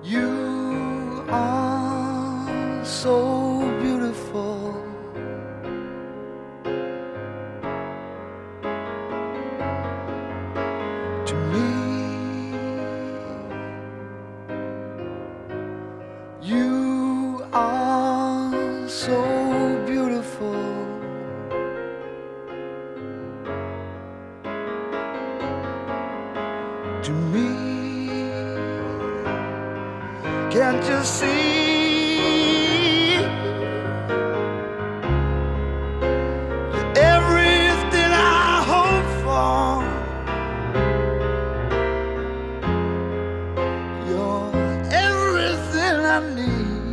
You are so beautiful to me. You are so beautiful to me. Can't you see? You're everything I hope for. You're everything I need.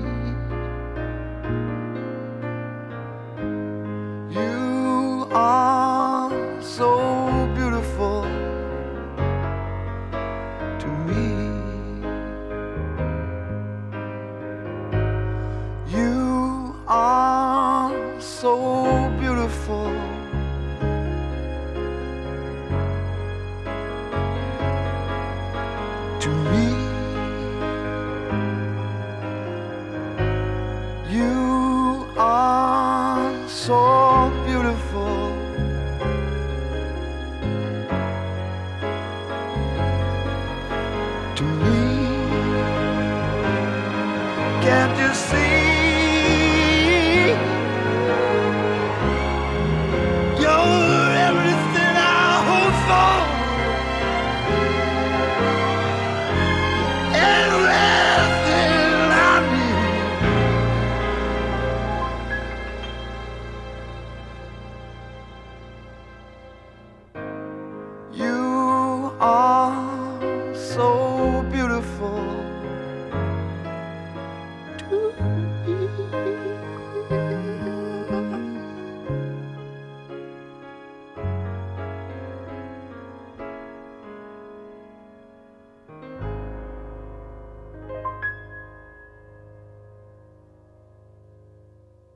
You are so beautiful to me. You are so beautiful to me. You are so beautiful to me. Can't you see?